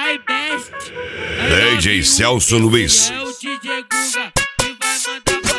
My best. DJ Celso Luiz. É o DJ Guga que vai mandar pra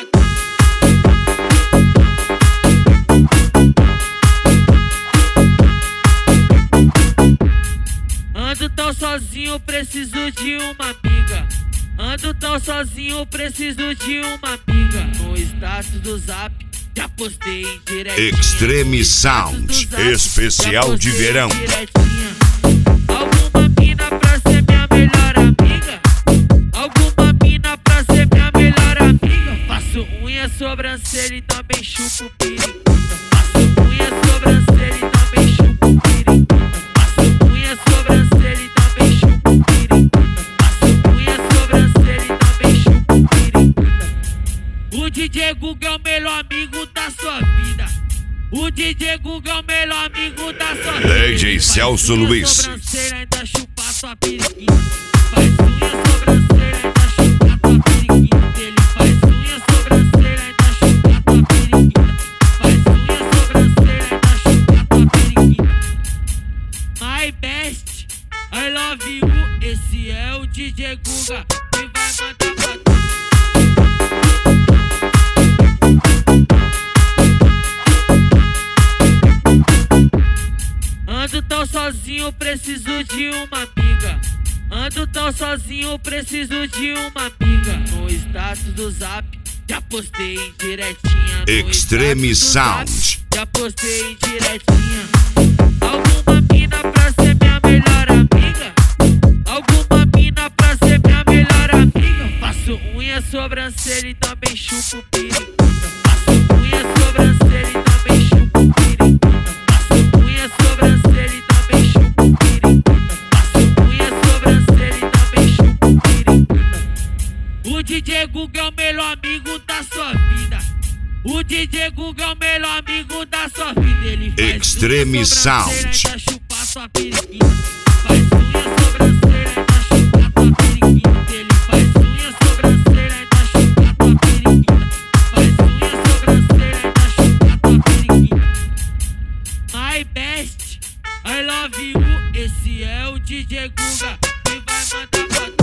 Ando tão sozinho, preciso de uma amiga. Ando tão sozinho, preciso de uma amiga. No status do Zap, já postei em direitinho. Extreme Sound, especial de verão. Alguma mina pra ser minha melhor amiga? Alguma mina pra ser minha melhor amiga? Faço unha, sobrancelha e também chupo periquita. Faço unha, sobrancelha e também chupo periquita. Faço unha, sobrancelha e também chupo periquita. Faço unha, sobrancelha e também chupo periquita. O DJ Guga é o melhor amigo da sua vida. O DJ Guga é o melhor amigo da sua vida. DJ Celso Luiz. Sobrancelha ainda chupa sua periquita. Faz unha, sobrancelha ainda chupa tua periquita. Ele faz unha, sobrancelha ainda chupa tua periquita. Faz unha, sobrancelha ainda chupa tua periquita. My best, I love you. Esse é o DJ Guga que vai mandar pra tu. Ando tão sozinho, preciso de uma amiga. Ando tão sozinho, preciso de uma amiga. No status do Zap, já postei em direitinha. Extreme Sound. Já postei em direitinha. Alguma mina pra ser minha melhor amiga? Alguma mina pra ser minha melhor amiga? Faço unha, sobrancelha e também chupo periquita. Faço unha, sobrancelha e também chupo periquita. Faço unha, sobrancelha e também chupo periquita. Faço unha, sobrancelha e também chupo periquita. O DJ Guga é o melhor amigo da sua vida. O DJ Guga é o melhor amigo da sua vida. Ele faz Extreme unha, Sound. sobrancelha ainda chupa sua periquita. Faz unha, sobrancelha ainda chupa tua periquita. Ele faz unha, sobrancelha ainda chupa tua periquita. Faz unha, sobrancelha ainda chupa tua periquita. My best, I love you. Esse é o DJ Guga que vai mandar pra